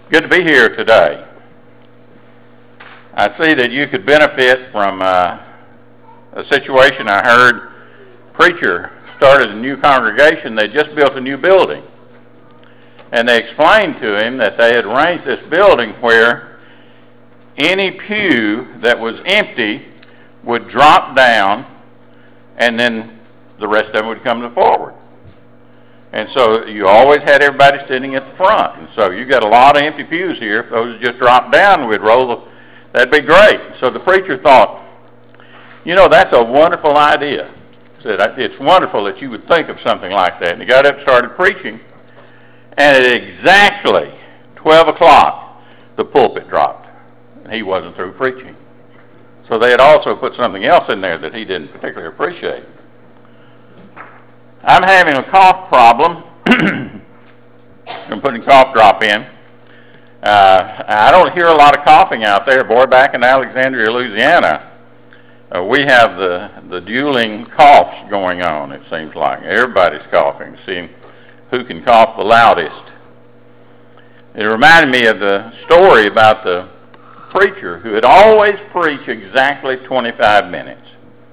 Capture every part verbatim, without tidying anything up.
Good to be here today. I see that you could benefit from uh, a situation I heard. Preacher started a new congregation. They just built a new building. And they explained to him that they had arranged this building where any pew that was empty would drop down, and then the rest of them would come to forward. And so you always had everybody sitting at the front. And so you got a lot of empty pews here. If those just dropped down, we'd roll the, that'd be great. So the preacher thought, you know, that's a wonderful idea. He said, it's wonderful that you would think of something like that. And he got up and started preaching. And at exactly twelve o'clock, the pulpit dropped. And he wasn't through preaching. So they had also put something else in there that he didn't particularly appreciate. I'm having a cough problem. I'm putting cough drop in. Uh, I don't hear a lot of coughing out there. Boy, back in Alexandria, Louisiana, uh, we have the, the dueling coughs going on, it seems like. Everybody's coughing, seeing who can cough the loudest. It reminded me of the story about the preacher who had always preached exactly twenty-five minutes.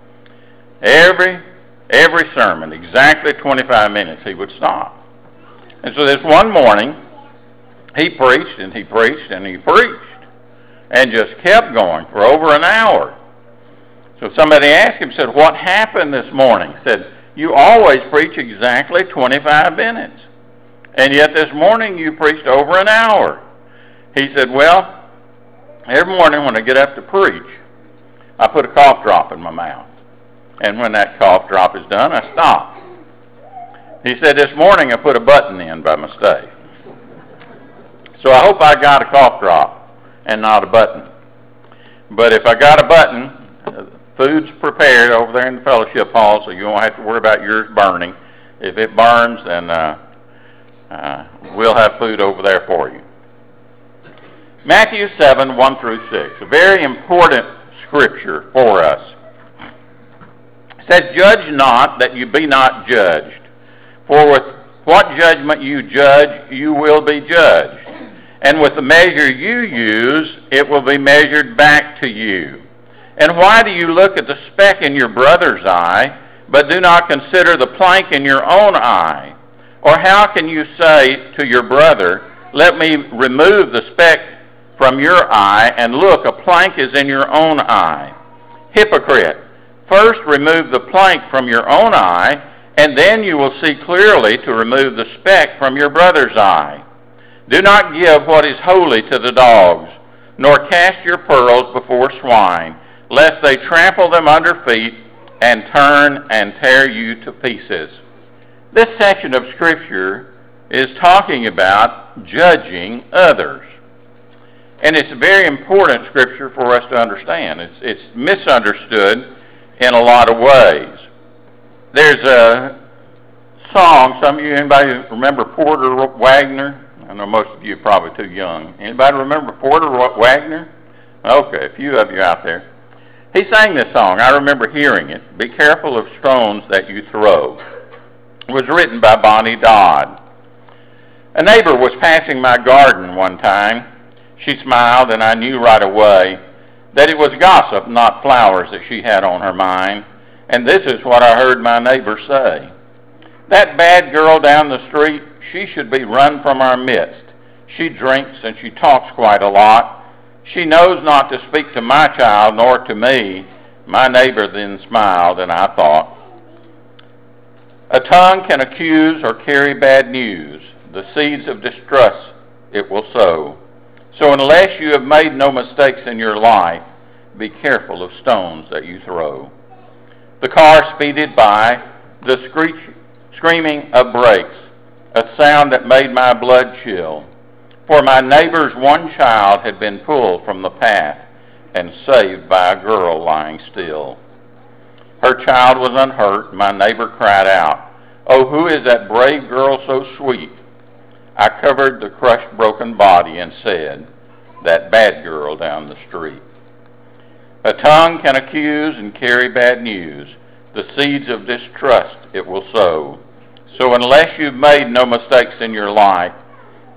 Every Every sermon, exactly twenty-five minutes, he would stop. And so this one morning, he preached and he preached and he preached and just kept going for over an hour. So somebody asked him, said, what happened this morning? He said, you always preach exactly twenty-five minutes. And yet this morning you preached over an hour. He said, well, every morning when I get up to preach, I put a cough drop in my mouth. And when that cough drop is done, I stop. He said, this morning I put a button in by mistake. So I hope I got a cough drop and not a button. But if I got a button, uh, food's prepared over there in the fellowship hall, so you won't have to worry about yours burning. If it burns, then uh, uh, we'll have food over there for you. Matthew seven, one through six, a very important scripture for us. It says, judge not that you be not judged. For with what judgment you judge, you will be judged. And with the measure you use, it will be measured back to you. And why do you look at the speck in your brother's eye, but do not consider the plank in your own eye? Or how can you say to your brother, let me remove the speck from your eye, and look, a plank is in your own eye? Hypocrite! First remove the plank from your own eye, and then you will see clearly to remove the speck from your brother's eye. Do not give what is holy to the dogs, nor cast your pearls before swine, lest they trample them under feet and turn and tear you to pieces. This section of Scripture is talking about judging others. And it's a very important Scripture for us to understand. It's, it's misunderstood in a lot of ways. There's a song, some of you, anybody remember Porter Wagner? I know most of you are probably too young. Anybody remember Porter Wagner? Okay, a few of you out there. He sang this song. I remember hearing it. Be careful of stones that you throw. It was written by Bonnie Dodd. A neighbor was passing my garden one time. She smiled, and I knew right away that it was gossip, not flowers, that she had on her mind. And this is what I heard my neighbor say. That bad girl down the street, she should be run from our midst. She drinks and she talks quite a lot. She knows not to speak to my child nor to me. My neighbor then smiled, and I thought, a tongue can accuse or carry bad news. The seeds of distrust it will sow. So unless you have made no mistakes in your life, be careful of stones that you throw. The car speeded by, the screech, screaming of brakes, a sound that made my blood chill. For my neighbor's one child had been pulled from the path and saved by a girl lying still. Her child was unhurt. My neighbor cried out, oh, who is that brave girl so sweet? I covered the crushed, broken body and said, that bad girl down the street. A tongue can accuse and carry bad news. The seeds of distrust it will sow. So unless you've made no mistakes in your life,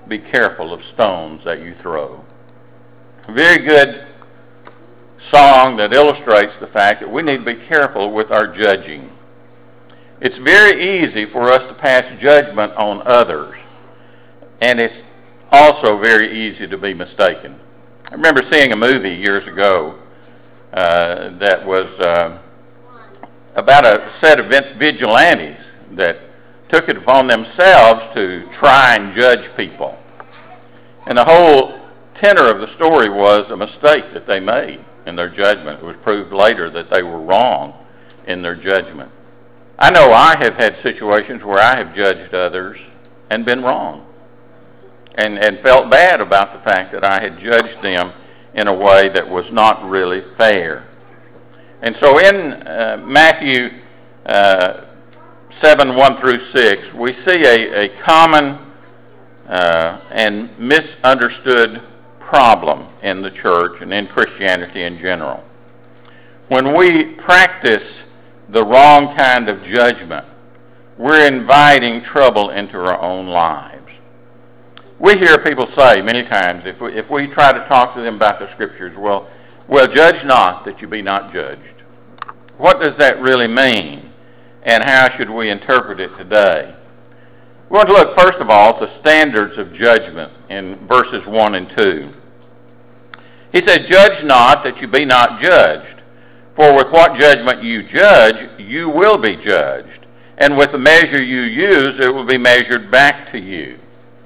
be careful of stones that you throw. A very good song that illustrates the fact that we need to be careful with our judging. It's very easy for us to pass judgment on others, and it's also very easy to be mistaken. I remember seeing a movie years ago uh, that was uh, about a set of vigilantes that took it upon themselves to try and judge people. And the whole tenor of the story was a mistake that they made in their judgment. It was proved later that they were wrong in their judgment. I know I have had situations where I have judged others and been wrong, and, and felt bad about the fact that I had judged them in a way that was not really fair. And so in uh, Matthew uh, seven, one through six, we see a, a common uh, and misunderstood problem in the church and in Christianity in general. When we practice the wrong kind of judgment, we're inviting trouble into our own lives. We hear people say many times, if we, if we try to talk to them about the Scriptures, well, well, judge not that you be not judged. What does that really mean, and how should we interpret it today? We want to look, first of all, at the standards of judgment in verses one and two. He said, judge not that you be not judged. For with what judgment you judge, you will be judged. And with the measure you use, it will be measured back to you.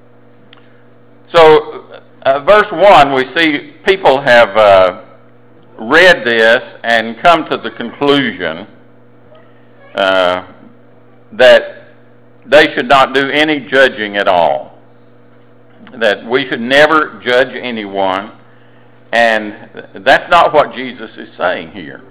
So, uh, verse one, we see people have uh, read this and come to the conclusion uh, that they should not do any judging at all. That we should never judge anyone. And that's not what Jesus is saying here.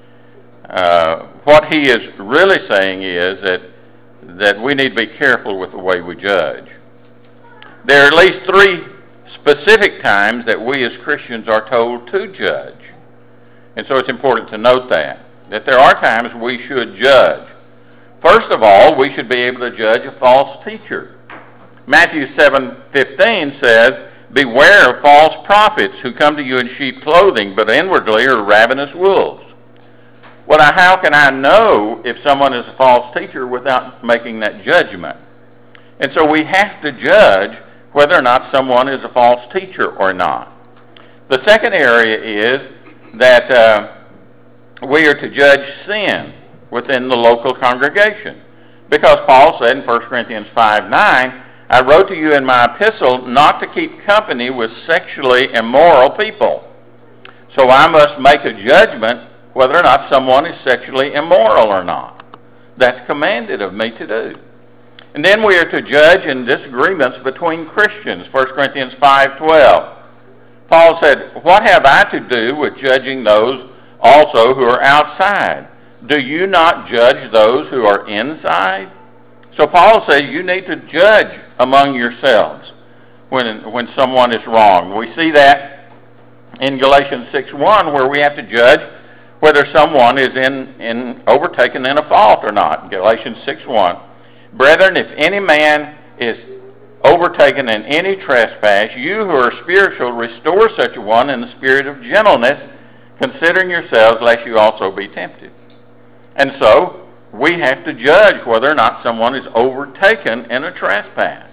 Uh, what he is really saying is that, that we need to be careful with the way we judge. There are at least three specific times that we as Christians are told to judge. And so it's important to note that, that there are times we should judge. First of all, we should be able to judge a false teacher. Matthew seven fifteen says, beware of false prophets who come to you in sheep clothing, but inwardly are ravenous wolves. Well, now, how can I know if someone is a false teacher without making that judgment? And so we have to judge whether or not someone is a false teacher or not. The second area is that uh, we are to judge sin within the local congregation. Because Paul said in First Corinthians five nine, I wrote to you in my epistle not to keep company with sexually immoral people. So I must make a judgment whether or not someone is sexually immoral or not. That's commanded of me to do. And then we are to judge in disagreements between Christians. First Corinthians five twelve. Paul said, what have I to do with judging those also who are outside? Do you not judge those who are inside? So Paul says you need to judge among yourselves when, when someone is wrong. We see that in Galatians six one, where we have to judge whether someone is in, in overtaken in a fault or not. Galatians six one. Brethren, if any man is overtaken in any trespass, you who are spiritual, restore such a one in the spirit of gentleness, considering yourselves, lest you also be tempted. And so, we have to judge whether or not someone is overtaken in a trespass.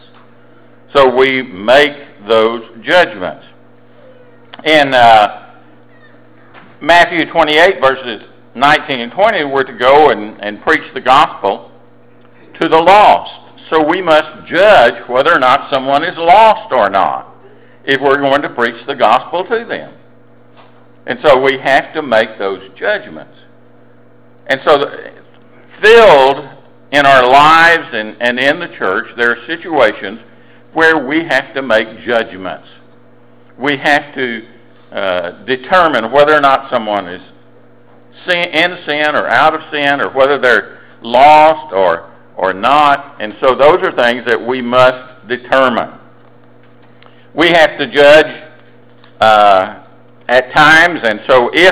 So we make those judgments. In uh, Matthew twenty-eight, verses nineteen and twenty, we're to go and, and preach the gospel to the lost. So we must judge whether or not someone is lost or not if we're going to preach the gospel to them. And so we have to make those judgments. And so the, filled in our lives and, and in the church, there are situations where we have to make judgments. We have to uh, determine whether or not someone is sin, in sin or out of sin, or whether they're lost or or not. And so those are things that we must determine. We have to judge uh, at times, and so if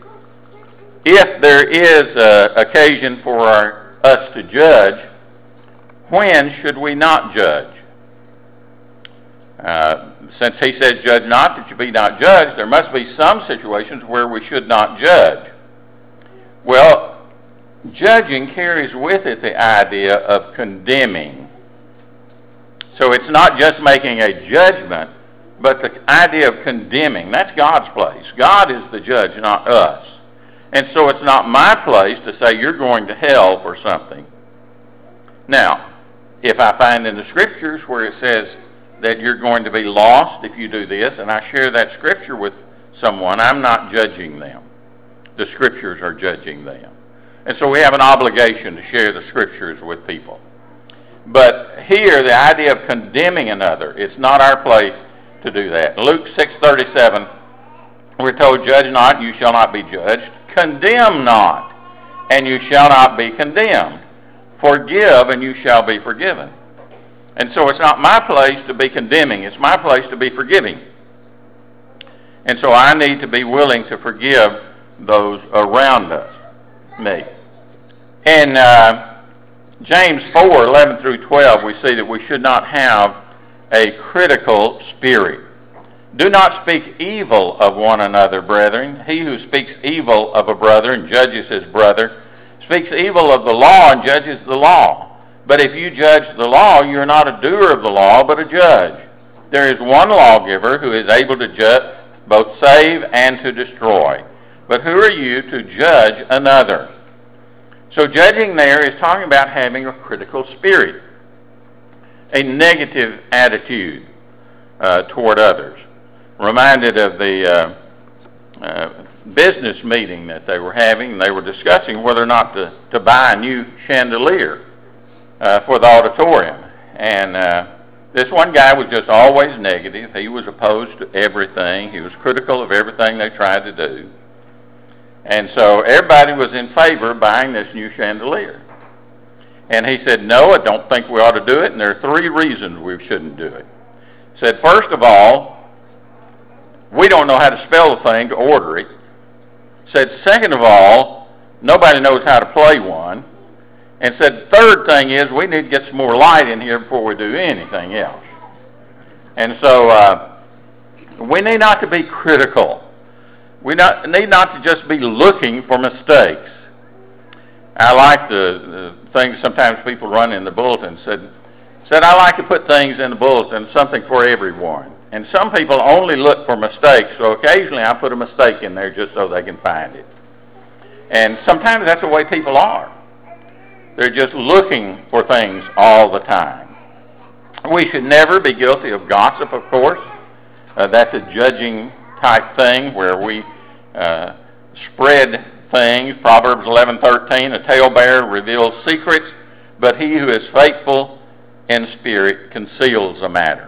if there is uh, occasion for our, us to judge, when should we not judge? Uh, Uh, since he says, judge not that you be not judged, there must be some situations where we should not judge. Well, judging carries with it the idea of condemning. So it's not just making a judgment, but the idea of condemning. That's God's place. God is the judge, not us. And so it's not my place to say you're going to hell for something. Now, if I find in the Scriptures where it says that you're going to be lost if you do this, and I share that Scripture with someone, I'm not judging them. The Scriptures are judging them. And so we have an obligation to share the Scriptures with people. But here, the idea of condemning another, it's not our place to do that. Luke six thirty-seven, we're told, judge not, you shall not be judged. Condemn not, and you shall not be condemned. Forgive, and you shall be forgiven. And so it's not my place to be condemning. It's my place to be forgiving. And so I need to be willing to forgive those around us, me. In uh, James four eleven through twelve, we see that we should not have a critical spirit. Do not speak evil of one another, brethren. He who speaks evil of a brother and judges his brother speaks evil of the law and judges the law. But if you judge the law, you are not a doer of the law, but a judge. There is one lawgiver who is able to judge, both save and to destroy. But who are you to judge another? So judging there is talking about having a critical spirit, a negative attitude uh, toward others. Reminded of the uh, uh, business meeting that they were having. They were discussing whether or not to, to buy a new chandelier uh, for the auditorium. And uh, this one guy was just always negative. He was opposed to everything. He was critical of everything they tried to do. And so everybody was in favor of buying this new chandelier. And he said, no, I don't think we ought to do it, and there are three reasons we shouldn't do it. He said, first of all, we don't know how to spell the thing to order it. Said, second of all, nobody knows how to play one. And said, third thing is, we need to get some more light in here before we do anything else. And so, uh, we need not to be critical. We not, need not to just be looking for mistakes. I like the, the things sometimes people run in the bulletin. Said, said, I like to put things in the bulletin, something for everyone. And some people only look for mistakes, so occasionally I put a mistake in there just so they can find it. And sometimes that's the way people are. They're just looking for things all the time. We should never be guilty of gossip, of course. Uh, that's a judging type thing where we uh, spread things. Proverbs eleven thirteen, a talebearer reveals secrets, but he who is faithful in spirit conceals a matter.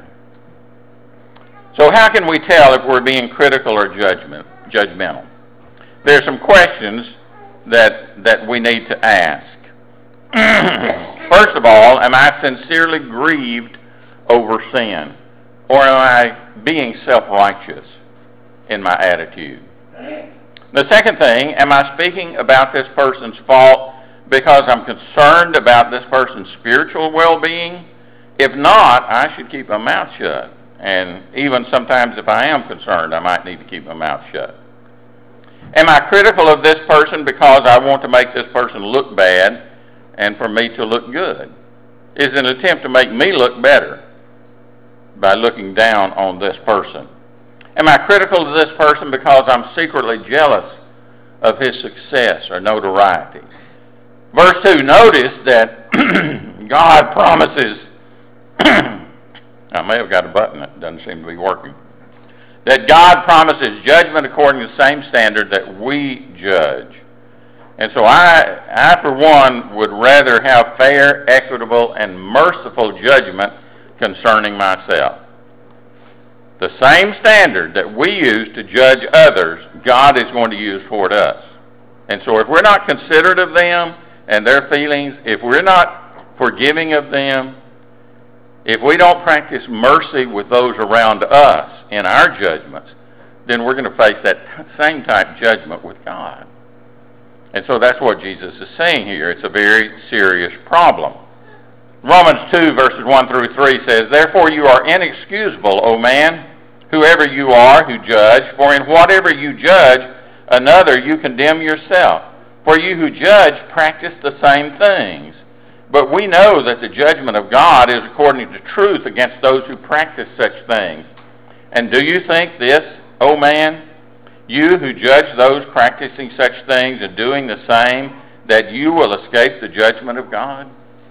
So how can we tell if we're being critical or judgment, judgmental? There are some questions that, that we need to ask. First of all, am I sincerely grieved over sin? Or am I being self-righteous in my attitude? The second thing, am I speaking about this person's fault because I'm concerned about this person's spiritual well-being? If not, I should keep my mouth shut. And even sometimes if I am concerned, I might need to keep my mouth shut. Am I critical of this person because I want to make this person look bad and for me to look good? Is it an attempt to make me look better by looking down on this person? Am I critical of this person because I'm secretly jealous of his success or notoriety? Verse two, notice that God promises I may have got a button that doesn't seem to be working. That God promises judgment according to the same standard that we judge. And so I, I for one, would rather have fair, equitable, and merciful judgment concerning myself. The same standard that we use to judge others, God is going to use toward us. And so if we're not considerate of them and their feelings, if we're not forgiving of them, if we don't practice mercy with those around us in our judgments, then we're going to face that same type judgment with God. And so that's what Jesus is saying here. It's a very serious problem. Romans two, verses one through three says, Therefore you are inexcusable, O man, whoever you are who judge, for in whatever you judge another you condemn yourself. For you who judge practice the same things. But we know that the judgment of God is according to truth against those who practice such things. And do you think this, O man, you who judge those practicing such things and doing the same, that you will escape the judgment of God?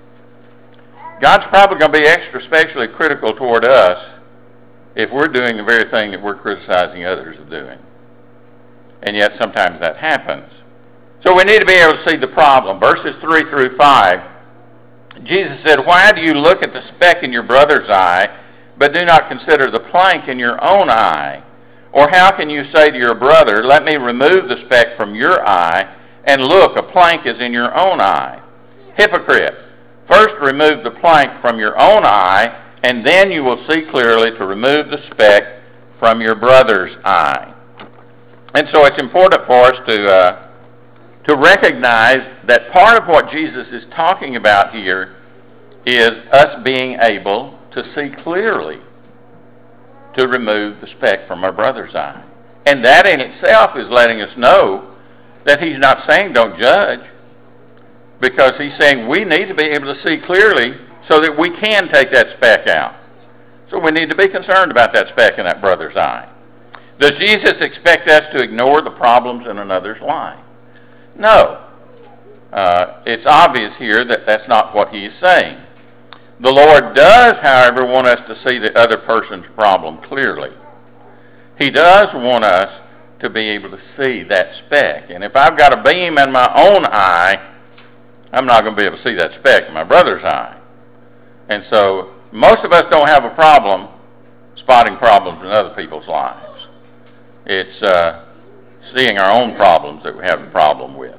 God's probably going to be extra specially critical toward us if we're doing the very thing that we're criticizing others of doing. And yet sometimes that happens. So we need to be able to see the problem. Verses three through five, Jesus said, Why do you look at the speck in your brother's eye, but do not consider the plank in your own eye? Or how can you say to your brother, Let me remove the speck from your eye, and look, a plank is in your own eye? Hypocrite, first remove the plank from your own eye, and then you will see clearly to remove the speck from your brother's eye. And so it's important for us to uh, to recognize that part of what Jesus is talking about here is us being able to see clearly to remove the speck from our brother's eye. And that in itself is letting us know that he's not saying don't judge, because he's saying we need to be able to see clearly so that we can take that speck out. So we need to be concerned about that speck in that brother's eye. Does Jesus expect us to ignore the problems in another's life? No. Uh, it's obvious here that that's not what he's saying. The Lord does, however, want us to see the other person's problem clearly. He does want us to be able to see that speck. And if I've got a beam in my own eye, I'm not going to be able to see that speck in my brother's eye. And so most of us don't have a problem spotting problems in other people's lives. It's uh, seeing our own problems that we have a problem with.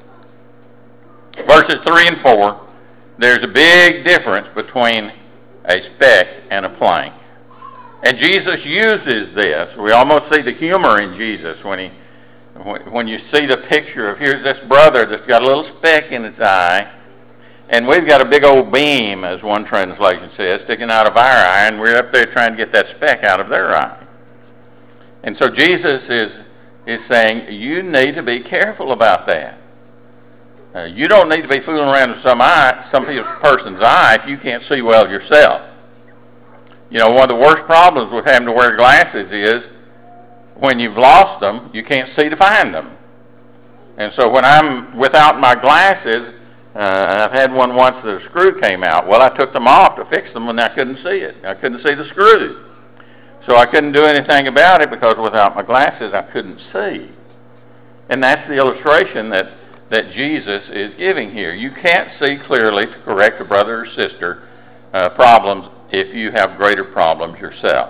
Verses three and four, there's a big difference between a speck and a plank. And Jesus uses this. We almost see the humor in Jesus when he, when you see the picture of here's this brother that's got a little speck in his eye, and we've got a big old beam, as one translation says, sticking out of our eye, and we're up there trying to get that speck out of their eye. And so Jesus is is saying, you need to be careful about that. Uh, you don't need to be fooling around with some eye, some person's eye if you can't see well yourself. You know, one of the worst problems with having to wear glasses is when you've lost them, you can't see to find them. And so when I'm without my glasses, uh, I've had one once that a screw came out. Well, I took them off to fix them and I couldn't see it. I couldn't see the screw. So I couldn't do anything about it because without my glasses I couldn't see. And that's the illustration that, that Jesus is giving here. You can't see clearly to correct a brother or sister uh, problems if you have greater problems yourself.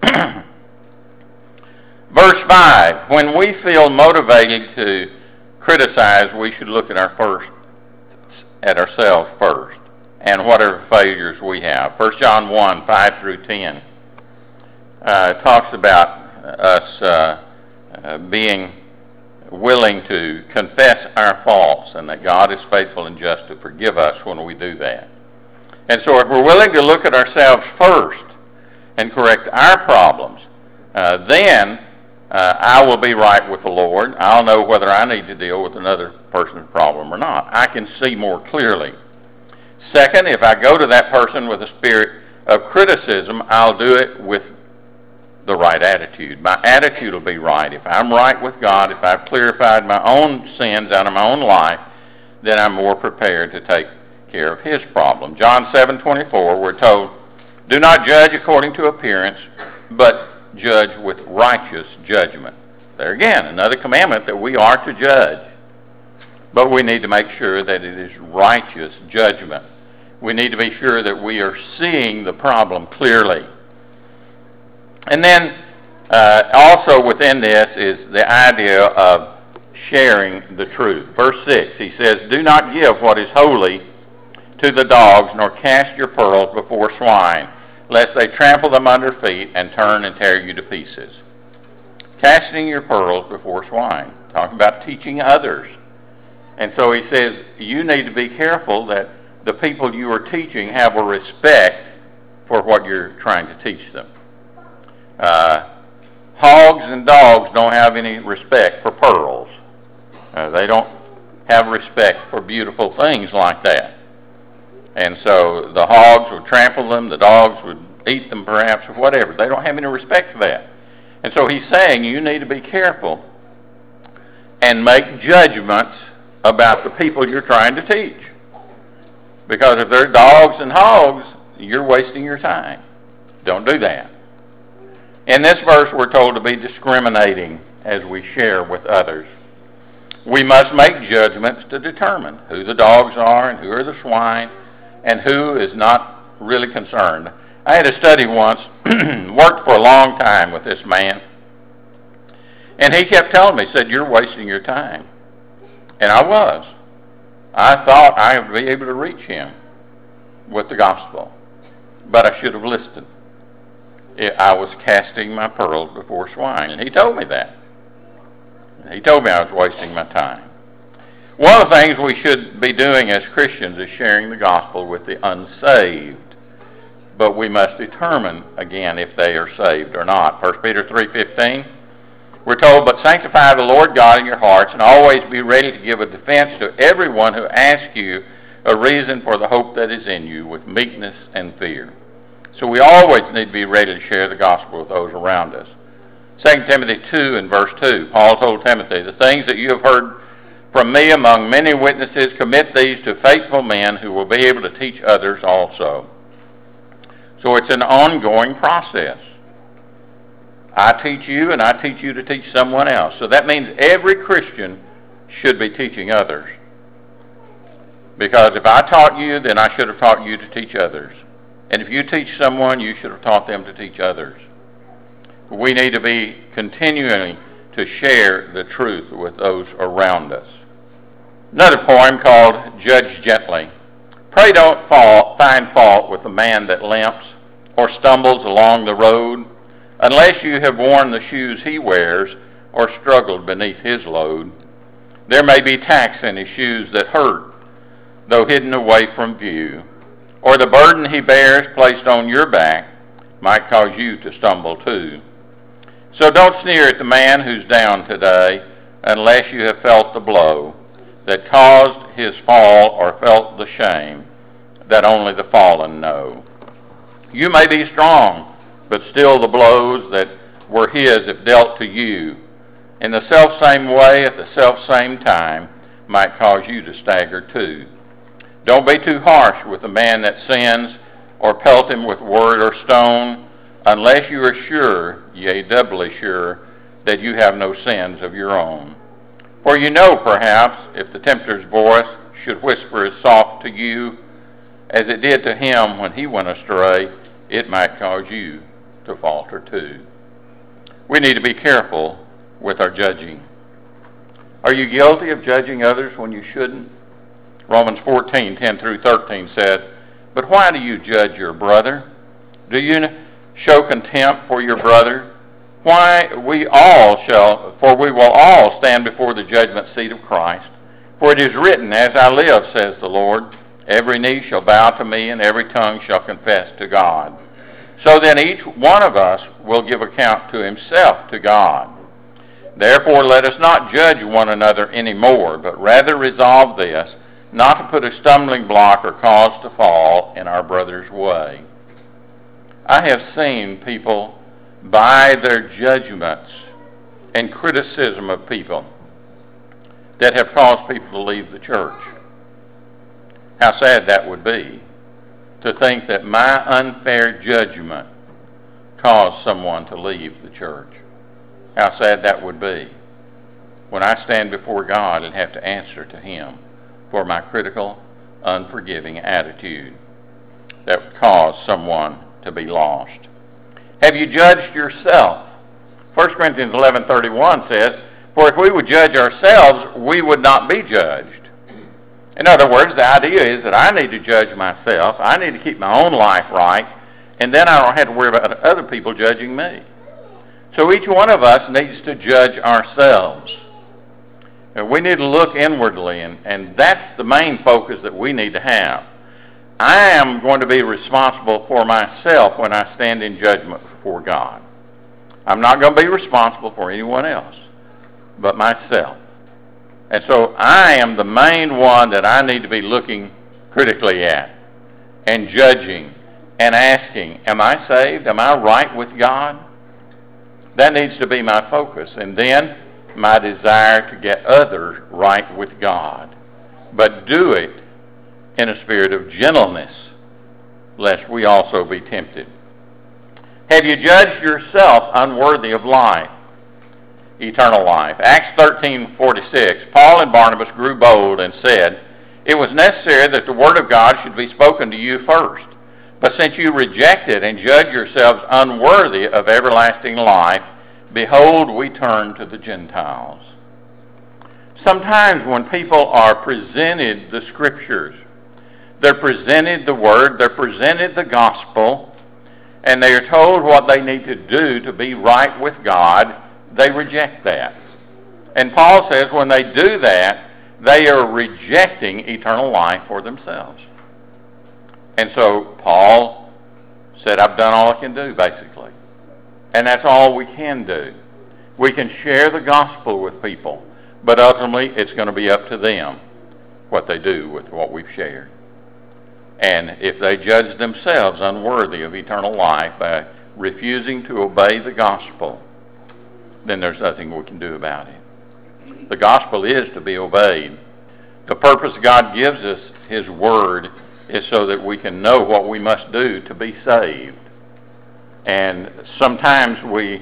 Verse five, when we feel motivated to criticize, we should look at our first, at ourselves first, and whatever failures we have. First John one, five through ten. Uh, talks about us uh, uh, being willing to confess our faults and that God is faithful and just to forgive us when we do that. And so if we're willing to look at ourselves first and correct our problems, uh, then uh, I will be right with the Lord. I'll know whether I need to deal with another person's problem or not. I can see more clearly. Second, if I go to that person with a spirit of criticism, I'll do it with the right attitude. My attitude will be right. If I'm right with God, if I've clarified my own sins out of my own life, then I'm more prepared to take care of his problem. John seven twenty-four, we're told, do not judge according to appearance, but judge with righteous judgment. There again, another commandment that we are to judge. But we need to make sure that it is righteous judgment. We need to be sure that we are seeing the problem clearly. And then uh, also within this is the idea of sharing the truth. Verse six, he says, do not give what is holy to the dogs, nor cast your pearls before swine, lest they trample them under feet and turn and tear you to pieces. Casting your pearls before swine, talking about teaching others. And so he says, you need to be careful that the people you are teaching have a respect for what you're trying to teach them. Uh, hogs and dogs don't have any respect for pearls. Uh, they don't have respect for beautiful things like that. And so the hogs would trample them, the dogs would eat them perhaps, or whatever. They don't have any respect for that. And so he's saying you need to be careful and make judgments about the people you're trying to teach. Because if they're dogs and hogs, you're wasting your time. Don't do that. In this verse, we're told to be discriminating as we share with others. We must make judgments to determine who the dogs are and who are the swine and who is not really concerned. I had a study once, worked for a long time with this man, and he kept telling me, he said, you're wasting your time. And I was. I thought I would be able to reach him with the gospel, but I should have listened. I was casting my pearls before swine, and he told me that. He told me I was wasting my time. One of the things we should be doing as Christians is sharing the gospel with the unsaved, but we must determine, again, if they are saved or not. First Peter three fifteen, we're told, but sanctify the Lord God in your hearts, and always be ready to give a defense to everyone who asks you a reason for the hope that is in you with meekness and fear. So we always need to be ready to share the gospel with those around us. Second Timothy two and verse two, Paul told Timothy, the things that you have heard from me among many witnesses, commit these to faithful men who will be able to teach others also. So it's an ongoing process. I teach you, and I teach you to teach someone else. So that means every Christian should be teaching others. Because if I taught you, then I should have taught you to teach others. And if you teach someone, you should have taught them to teach others. We need to be continuing to share the truth with those around us. Another poem called Judge Gently. Pray don't fall, find fault with the man that limps or stumbles along the road, unless you have worn the shoes he wears or struggled beneath his load. There may be tacks in his shoes that hurt, though hidden away from view, or the burden he bears placed on your back might cause you to stumble too. So don't sneer at the man who's down today unless you have felt the blow that caused his fall or felt the shame that only the fallen know. You may be strong, but still the blows that were his if dealt to you in the self-same way at the self-same time might cause you to stagger too. Don't be too harsh with the man that sins or pelt him with word or stone unless you are sure, yea, doubly sure, that you have no sins of your own. For you know, perhaps, if the tempter's voice should whisper as soft to you as it did to him when he went astray, it might cause you to falter too. We need to be careful with our judging. Are you guilty of judging others when you shouldn't? Romans fourteen, ten through thirteen said, but why do you judge your brother? Do you show contempt for your brother? Why we all shall, for we will all stand before the judgment seat of Christ. For it is written, as I live, says the Lord, every knee shall bow to me, and every tongue shall confess to God. So then each one of us will give account to himself to God. Therefore let us not judge one another anymore, but rather resolve this, not to put a stumbling block or cause to fall in our brother's way. I have seen people, by their judgments and criticism of people, that have caused people to leave the church. How sad that would be, to think that my unfair judgment caused someone to leave the church. How sad that would be when I stand before God and have to answer to him for my critical, unforgiving attitude that would cause someone to be lost. Have you judged yourself? First Corinthians eleven thirty-one says, for if we would judge ourselves, we would not be judged. In other words, the idea is that I need to judge myself. I need to keep my own life right, and then I don't have to worry about other people judging me. So each one of us needs to judge ourselves. And we need to look inwardly, and, and that's the main focus that we need to have. I am going to be responsible for myself when I stand in judgment before God. I'm not going to be responsible for anyone else but myself. And so I am the main one that I need to be looking critically at and judging and asking, am I saved? Am I right with God? That needs to be my focus. And then my desire to get others right with God. But do it in a spirit of gentleness, lest we also be tempted. Have you judged yourself unworthy of life, eternal life? Acts thirteen forty-six, Paul and Barnabas grew bold and said, it was necessary that the word of God should be spoken to you first. But since you reject it and judge yourselves unworthy of everlasting life, behold, we turn to the Gentiles. Sometimes when people are presented the Scriptures, they're presented the Word, they're presented the Gospel, and they are told what they need to do to be right with God, they reject that. And Paul says when they do that, they are rejecting eternal life for themselves. And so Paul said, I've done all I can do, basically. And that's all we can do. We can share the gospel with people, but ultimately it's going to be up to them what they do with what we've shared. And if they judge themselves unworthy of eternal life by refusing to obey the gospel, then there's nothing we can do about it. The gospel is to be obeyed. The purpose God gives us, His Word, is so that we can know what we must do to be saved. And sometimes we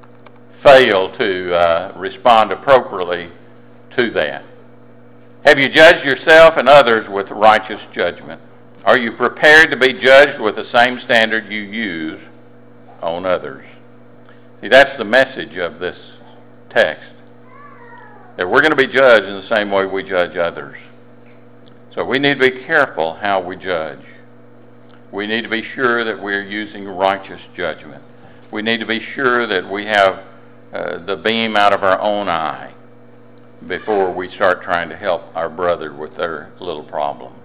fail to uh, respond appropriately to that. Have you judged yourself and others with righteous judgment? Are you prepared to be judged with the same standard you use on others? See, that's the message of this text. That we're going to be judged in the same way we judge others. So we need to be careful how we judge. We need to be sure that we're using righteous judgment. We need to be sure that we have uh, the beam out of our own eye before we start trying to help our brother with their little problems.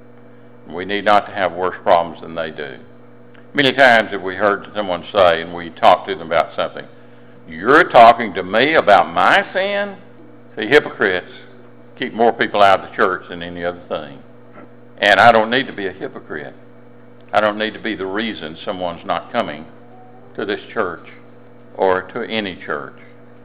We need not to have worse problems than they do. Many times have we heard someone say, and we talk to them about something, you're talking to me about my sin? See, hypocrites keep more people out of the church than any other thing. And I don't need to be a hypocrite. I don't need to be the reason someone's not coming to this church or to any church.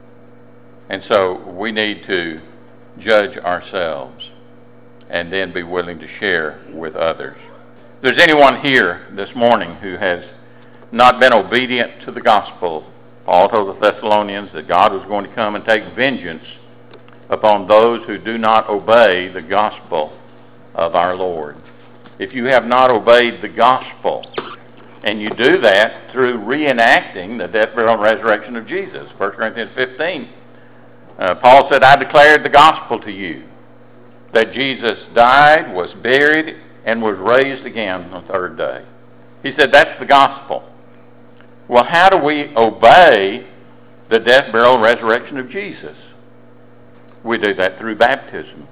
And so we need to judge ourselves and then be willing to share with others. If there's anyone here this morning who has not been obedient to the gospel, Paul told the Thessalonians that God was going to come and take vengeance upon those who do not obey the gospel of our Lord. If you have not obeyed the gospel, and you do that through reenacting the death, burial, and resurrection of Jesus, First Corinthians fifteen, uh, Paul said, I declared the gospel to you, that Jesus died, was buried, and was raised again on the third day. He said, that's the gospel. Well, how do we obey the death, burial, and resurrection of Jesus? We do that through baptism.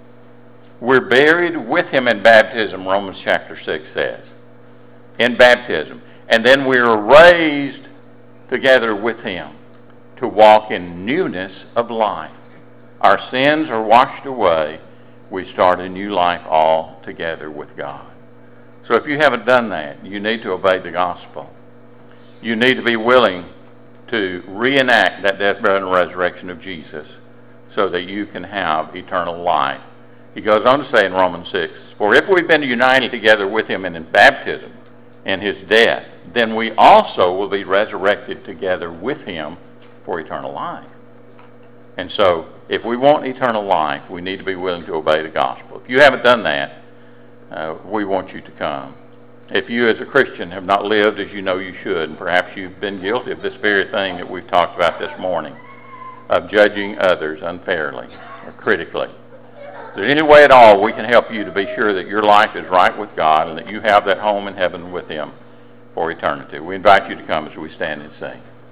We're buried with him in baptism, Romans chapter six says. In baptism. And then we are raised together with him to walk in newness of life. Our sins are washed away. We start a new life all together with God. So if you haven't done that, you need to obey the gospel. You need to be willing to reenact that death, burial, and resurrection of Jesus so that you can have eternal life. He goes on to say in Romans six, for if we've been united together with him in baptism and his death, then we also will be resurrected together with him for eternal life. And so, if we want eternal life, we need to be willing to obey the gospel. If you haven't done that, uh, we want you to come. If you as a Christian have not lived as you know you should, and perhaps you've been guilty of this very thing that we've talked about this morning, of judging others unfairly or critically, if there's any way at all we can help you to be sure that your life is right with God and that you have that home in heaven with him for eternity, we invite you to come as we stand and sing.